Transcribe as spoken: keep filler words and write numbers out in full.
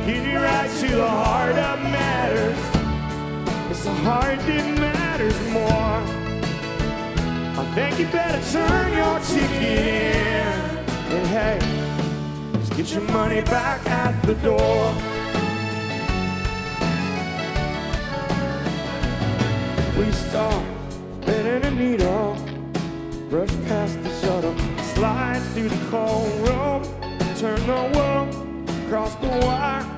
getting right to the heart that matters. It's the heart that matters more. I think you better turn your ticket in. And hey, just get your money back at the door. We start